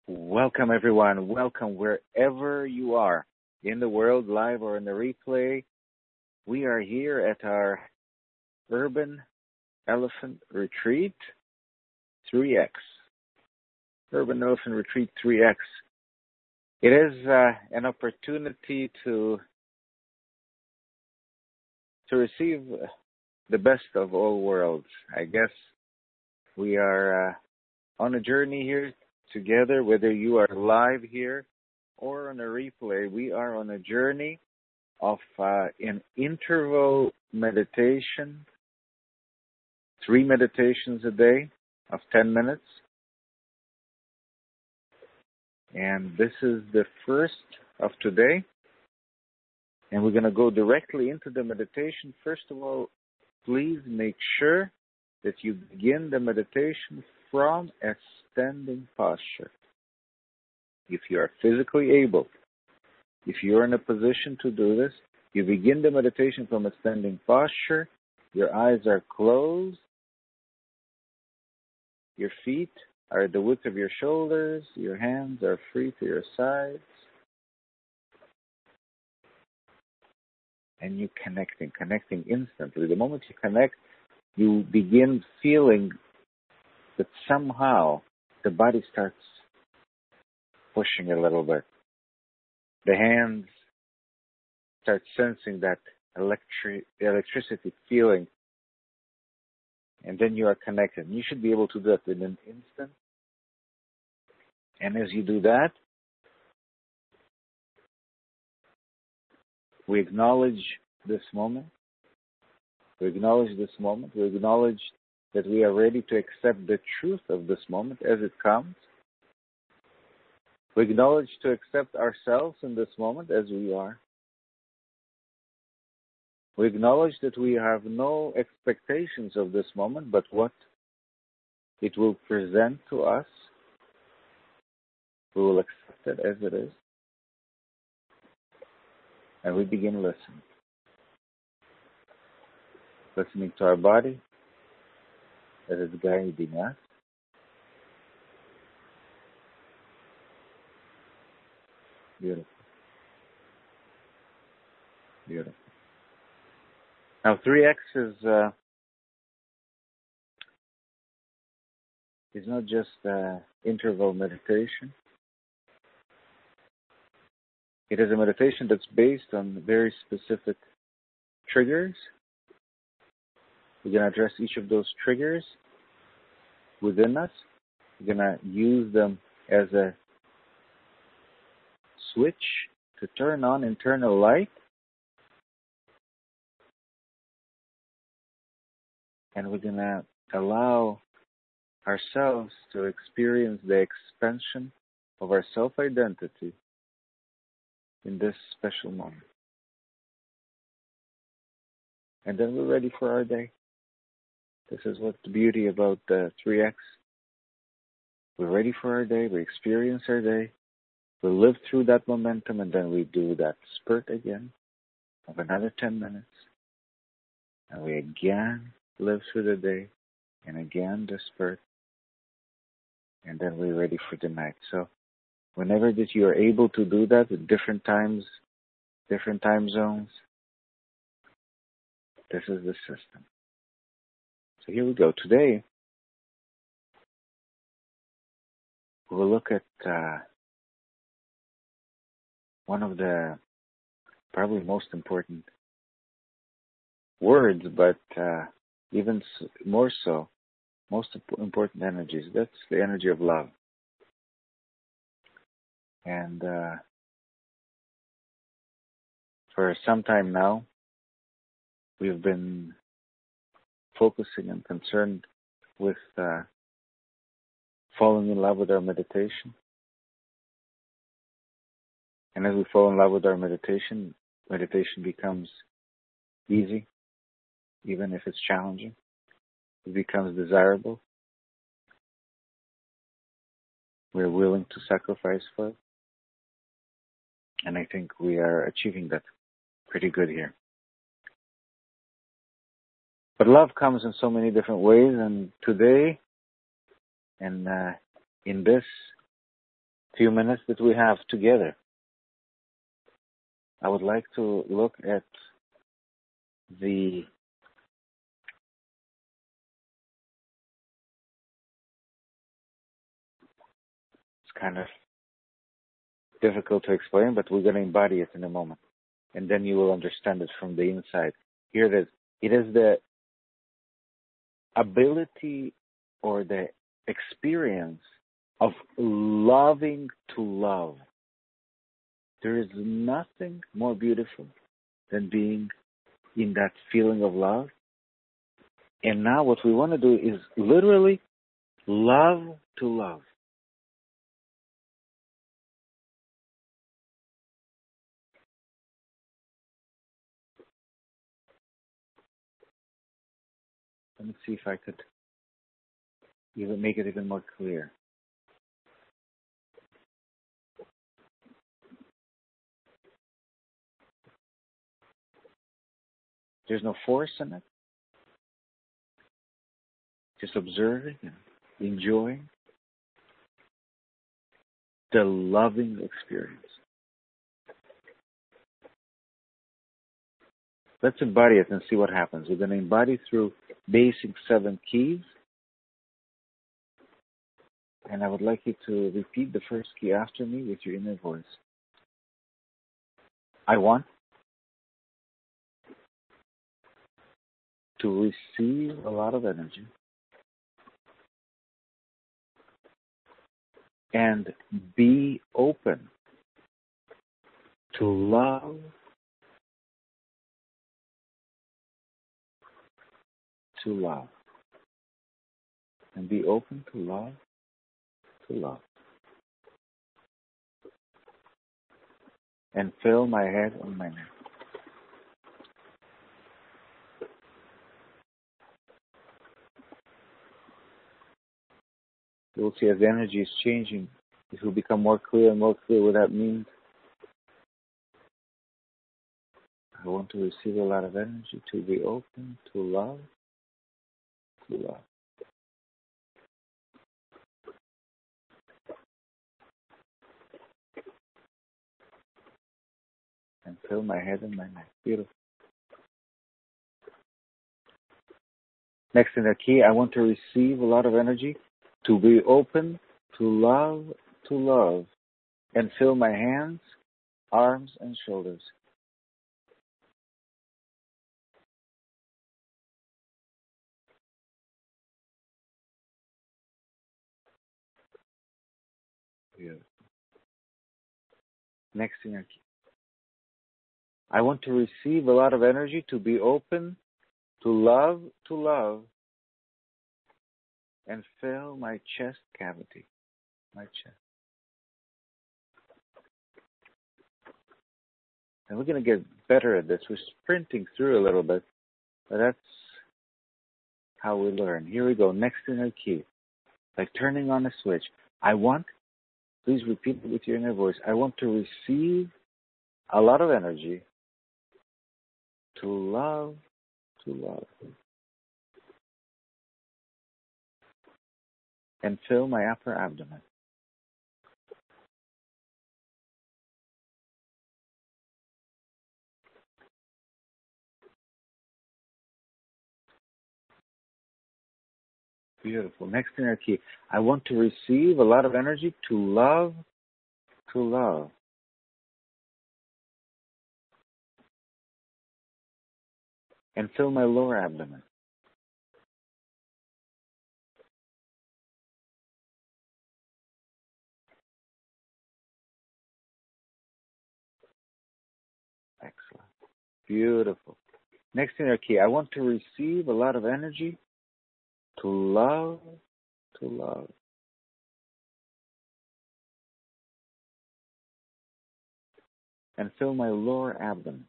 Welcome, everyone. Welcome wherever you are in the world, live or in the replay. We are here at our Urban Elephant Retreat 3X. Urban Elephant Retreat 3X. It is an opportunity to receive the best of all worlds. I guess we are on a journey here together, whether you are live here or on a replay. We are on a journey of an interval meditation, 3 meditations a day of 10 minutes. And this is the first of today. And we're going to go directly into the meditation. First of all, please make sure that you begin the meditation from a standing posture. If you are physically able, if you're in a position to do this, you begin the meditation from a standing posture. Your eyes are closed. Your feet are at the width of your shoulders. Your hands are free to your sides. And you connecting instantly. The moment you connect, you begin feeling that somehow the body starts pushing a little bit. The hands start sensing that electricity feeling. And then you are connected. You should be able to do that in an instant. And as you do that, we acknowledge this moment. We acknowledge this moment. We acknowledge that we are ready to accept the truth of this moment as it comes. We acknowledge to accept ourselves in this moment as we are. We acknowledge that we have no expectations of this moment, but what it will present to us. We will accept it as it is. And we begin listening. Listening to our body as it's guiding us. Beautiful. Beautiful. Now 3X is not just interval meditation. It is a meditation that's based on very specific triggers. We're going to address each of those triggers within us. We're going to use them as a switch to turn on internal light. And we're going to allow ourselves to experience the expansion of our self-identity in this special moment. And then we're ready for our day. This is what's the beauty about the 3X. We're ready for our day. We experience our day. We live through that momentum, and then we do that spurt again of another 10 minutes. And we again live through the day, and again the spurt. And then we're ready for the night. So whenever that you are able to do that at different times, different time zones, this is the system. So here we go. Today, we'll look at one of the probably most important words, but even more so, most important energies. That's the energy of love. And for some time now, we've been focusing and concerned with falling in love with our meditation. And as we fall in love with our meditation, meditation becomes easy, even if it's challenging. It becomes desirable. We're willing to sacrifice for it. And I think we are achieving that pretty good here. But love comes in so many different ways, and today, and in this few minutes that we have together, I would like to look at the it's kind of difficult to explain, but we're going to embody it in a moment. And then you will understand it from the inside. Here it is. It is the ability or the experience of loving to love. There is nothing more beautiful than being in that feeling of love. And now what we want to do is literally love to love. Let me see if I could even make it even more clear. There's no force in it. Just observing and enjoying the loving experience. Let's embody it and see what happens. We're going to embody through basic 7 keys. And I would like you to repeat the first key after me with your inner voice. I want to receive a lot of energy and be open to love, and be open to love, and fill my head and my neck. You'll see as the energy is changing, it will become more clear and more clear what that means. I want to receive a lot of energy, to be open, to love, and fill my head and my neck. Beautiful. Next in the key, I want to receive a lot of energy, to be open, to love, and fill my hands, arms, and shoulders. Beautiful. Next in your key, I want to receive a lot of energy, to be open, to love, and fill my chest cavity, my chest. And we're going to get better at this. We're sprinting through a little bit, but that's how we learn. Here we go. Next inner key, like turning on a switch. I want, please repeat it with your inner voice. I want to receive a lot of energy, to love, and fill my upper abdomen. Beautiful. Next inner key. I want to receive a lot of energy, to love, and fill my lower abdomen. Excellent. Beautiful. Next inner key. I want to receive a lot of energy, to love, and fill my lower abdomen.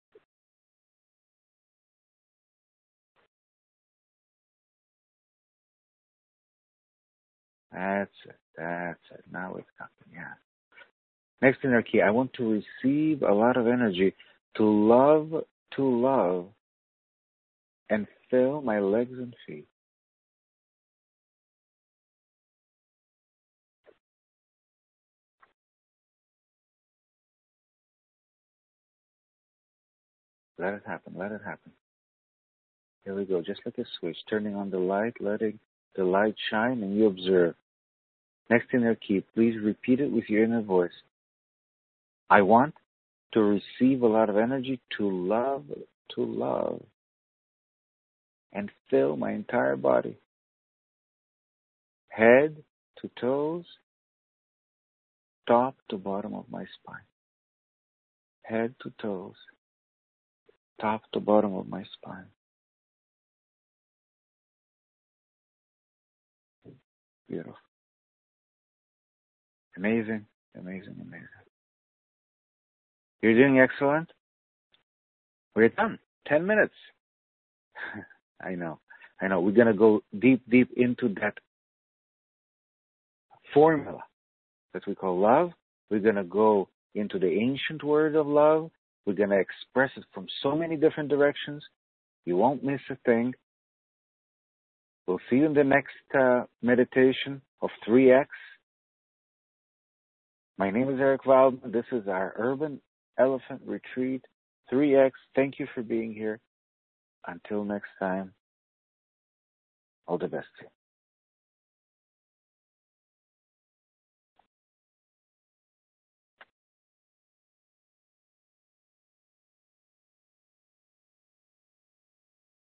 That's it. Now it's coming. Yeah. Next inner key. I want to receive a lot of energy, to love, and fill my legs and feet. Let it happen. Let it happen. Here we go. Just like a switch, turning on the light, letting the light shine, and you observe. Next in your key, please repeat it with your inner voice. I want to receive a lot of energy to love, and fill my entire body. Head to toes, top to bottom of my spine. Head to toes, top to bottom of my spine. Beautiful. Amazing, amazing, amazing. You're doing excellent. We're done. 10 minutes. I know. We're going to go deep into that formula that we call love. We're going to go into the ancient word of love. We're going to express it from so many different directions. You won't miss a thing. We'll see you in the next meditation of 3X. My name is Eric Wildman. This is our Urban Elephant Retreat 3X. Thank you for being here. Until next time, all the best to you.